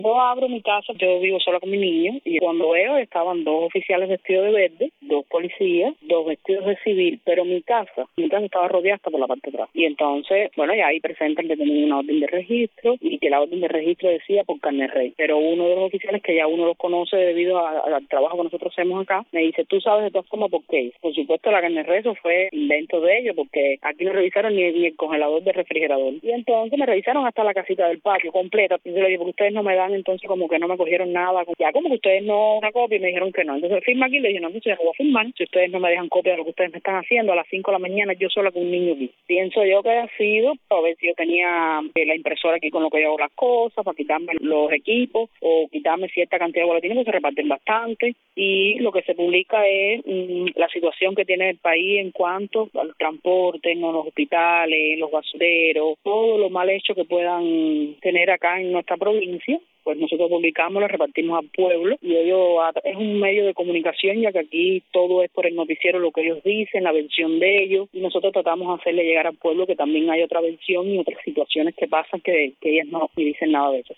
Yo abro mi casa, yo vivo sola con mi niño, y cuando veo estaban 2 oficiales vestidos de verde, 2 policías, 2 vestidos de civil, pero mi casa estaba rodeada hasta por la parte de atrás. Y entonces, bueno, ya ahí presentan que tenían una orden de registro y que la orden de registro decía por carnet rey. Pero uno de los oficiales, que ya uno los conoce debido al trabajo que nosotros hacemos acá, me dice, ¿tú sabes de todas formas por qué? Por supuesto, la carnet rey, eso fue invento de ellos, porque aquí no revisaron ni el congelador del refrigerador. Y entonces me revisaron hasta la casita del patio completa. Y yo le dije, porque ustedes no me dan, entonces como que no me cogieron nada. Ya como que ustedes no una copia, y me dijeron que no. Entonces firma aquí, le dije, no, entonces yo no voy a firmar. Si ustedes no me dejan copia de lo que ustedes me están haciendo a las 5 de la mañana, yo sola con un niño aquí. Pienso yo que haya sido, a ver si yo tenía la impresora aquí con lo que yo hago las cosas, para quitarme los equipos, o quitarme cierta cantidad de boletines, que se reparten bastante. Y lo que se publica es la situación que tiene el país en cuanto al transporte, en los hospitales, en los basureros, todo lo mal hecho que puedan tener acá en nuestra provincia. Pues nosotros publicamos, lo repartimos al pueblo, y ellos es un medio de comunicación, ya que aquí todo es por el noticiero, lo que ellos dicen, la versión de ellos, y nosotros tratamos de hacerle llegar al pueblo que también hay otra versión y otras situaciones que pasan que ellas no dicen nada de eso.